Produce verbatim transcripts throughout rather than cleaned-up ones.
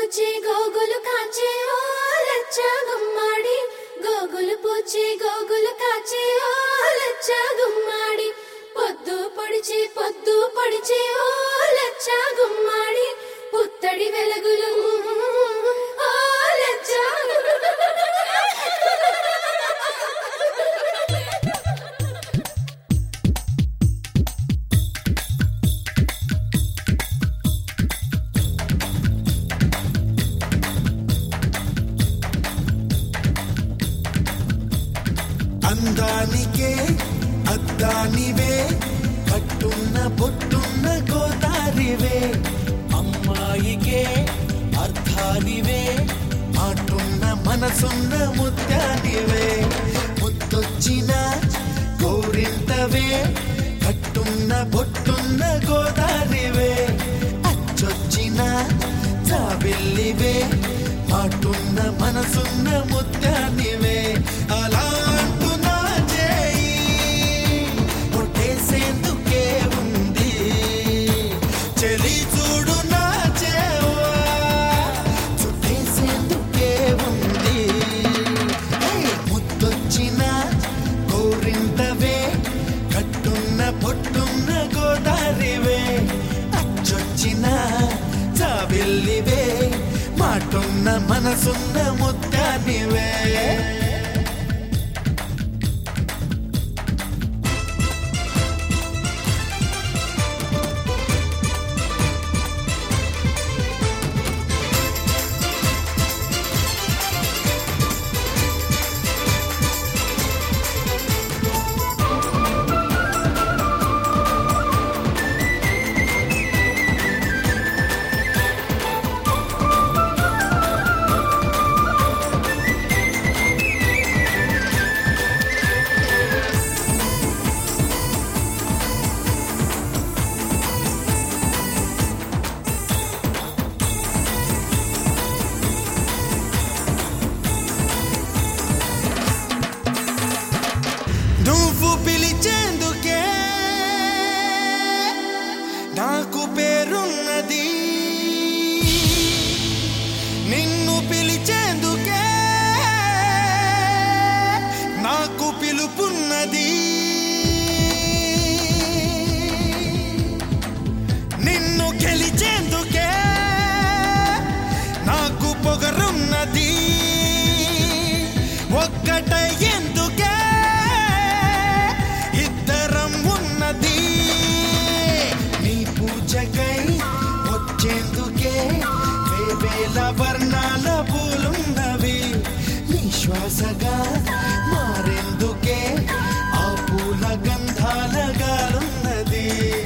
పూచి గోగులు కాచే ఓ లచ్చ గుమ్మాడి గోగులు పూచి గోగులు కాచే ఓ లచ్చ గుమ్మాడి పొద్దు పొడిచి పొద్దు పొడిచి ఓ లచ్చ గుమ్మాడి పుత్తడి వెలుగులు ఓ లచ్చ అందానికే అద్దానివే కట్టున్న బొట్టున్న గోదారివే అమ్మాయికే అర్థానివే ఆటున్న మనసున్న ముత్యానివే ముత్తొచ్చిన గోరింతవే కట్టున్న బొట్టున్న గోదారివే అచ్చొచ్చిన జాబిల్లివే ఆటున్న మనసున్న ముత్యానివే అలా జాబిల్లివే మాటున్న మనసున్న ముత్యానివే నువ్వు పిలిచేందుకే నాకు పేరున్నది నిన్ను పిలిచేందుకే నాకు పిలుపున్నది నిన్ను గెలిచేందుకే నాకు పొగరున్నది ఒక్కటై ఎందుకే వచ్చేందుకే వేవేల వర్ణాల పూలున్నవి నీ శ్వాసగా మారేందుకే ఆ పూల గంధాల గాలున్నది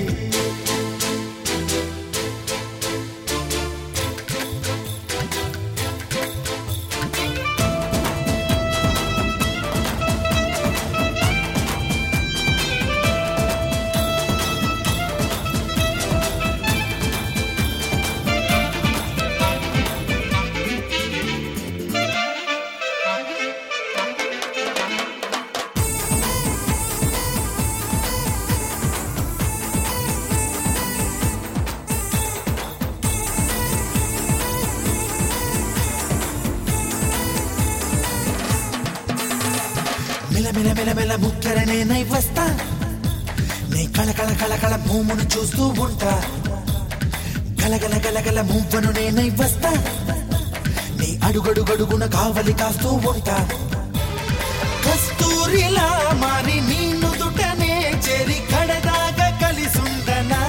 మెల మెల మెల ముఖ్యరనే నై వస్తా నీ కళకళ కళకళ భూమును చూస్తూ ఉంటా గలగల గలగల మువ్వను నేనై వస్తా నీ అడుగడుగడుగున కావలి కాస్తూ ఉంటా కస్తూరిలా మారి నీ నుదుటనే చెరి కడదాగా కలిసుండనా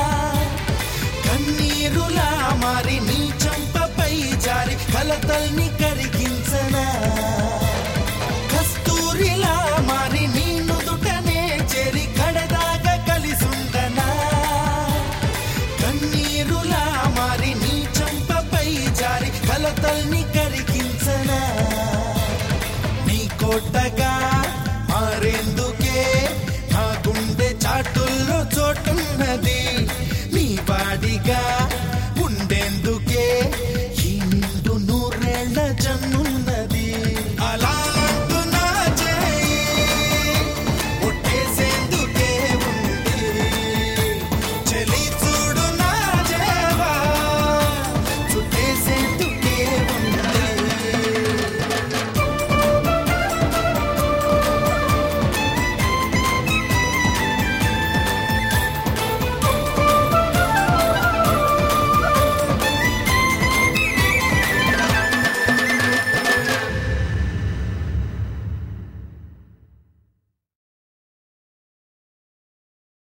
కన్నీరులా మారి నీ చంపపై జారి కలతల్ని కరిగించనా కస్తూరిలా మారి నీ నుదుటనే చెరి కడదాగా కలిసుండనా కన్నీరులా మారి నీ చంపపై జారి కలతల్ని కరిగించనా నీ కోటగా మారేందుకే నా గుండె చాటుల్లో చోటున్నది నీ వాడిగా